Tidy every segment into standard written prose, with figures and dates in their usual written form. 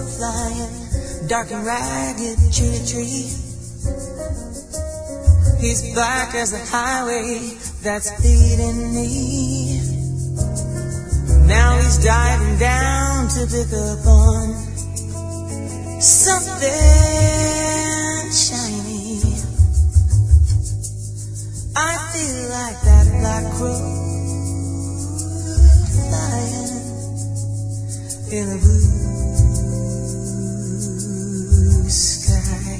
flying, dark and ragged tree to tree. He's black as the highway that's leading me. Now he's diving down to pick up on something shiny. I feel like that black crow flying in the blue sky.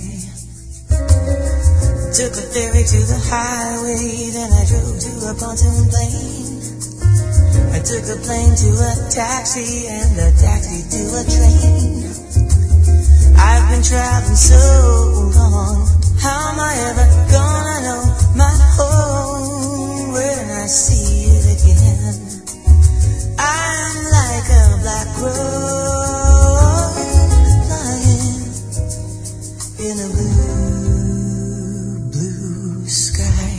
Took a ferry to the highway, then I drove to a pontoon plane. I took a plane to a taxi, and a taxi to a train. I've been traveling so long, how am I ever gonna know my home when I see it again? I'm like a black crow flying in a blue, blue sky.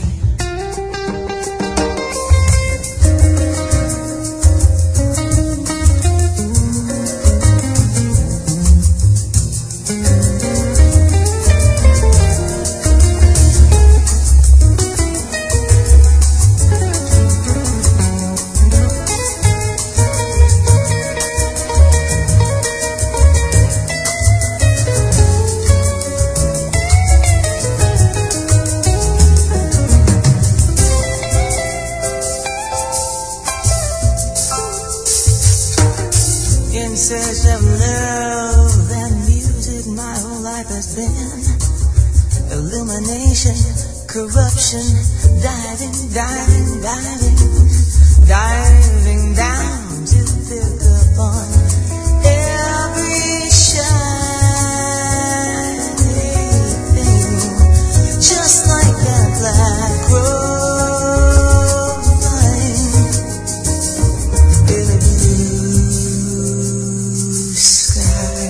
In search of love and music, my whole life has been illumination, corruption, diving, diving, diving, diving down to pick up on every shining thing, just like that black crow flying in a blue sky.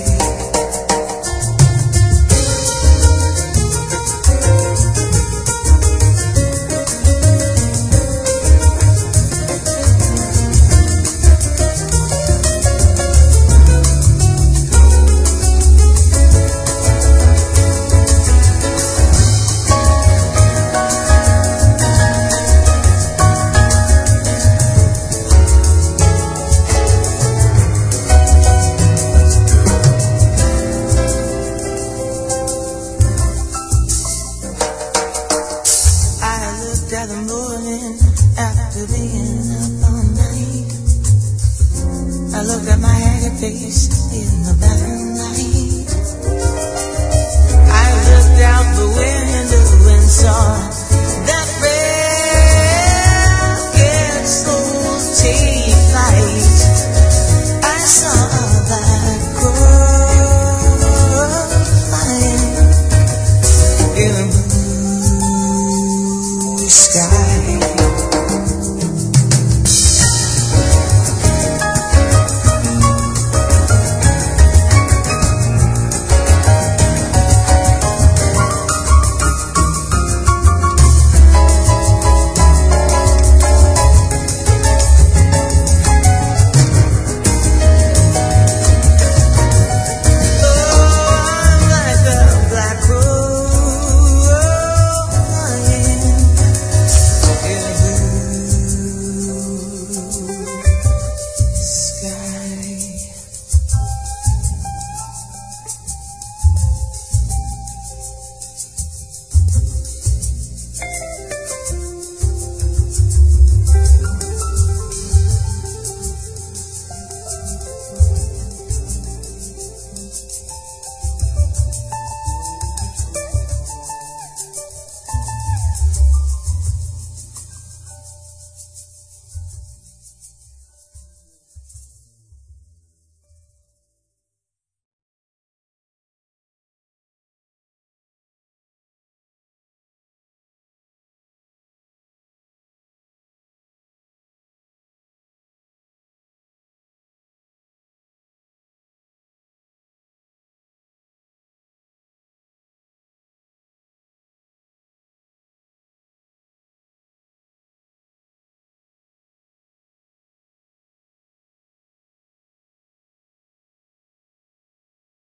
At the morning after being up all night, I looked at my haggard face in the bathroom light. I looked out the window and saw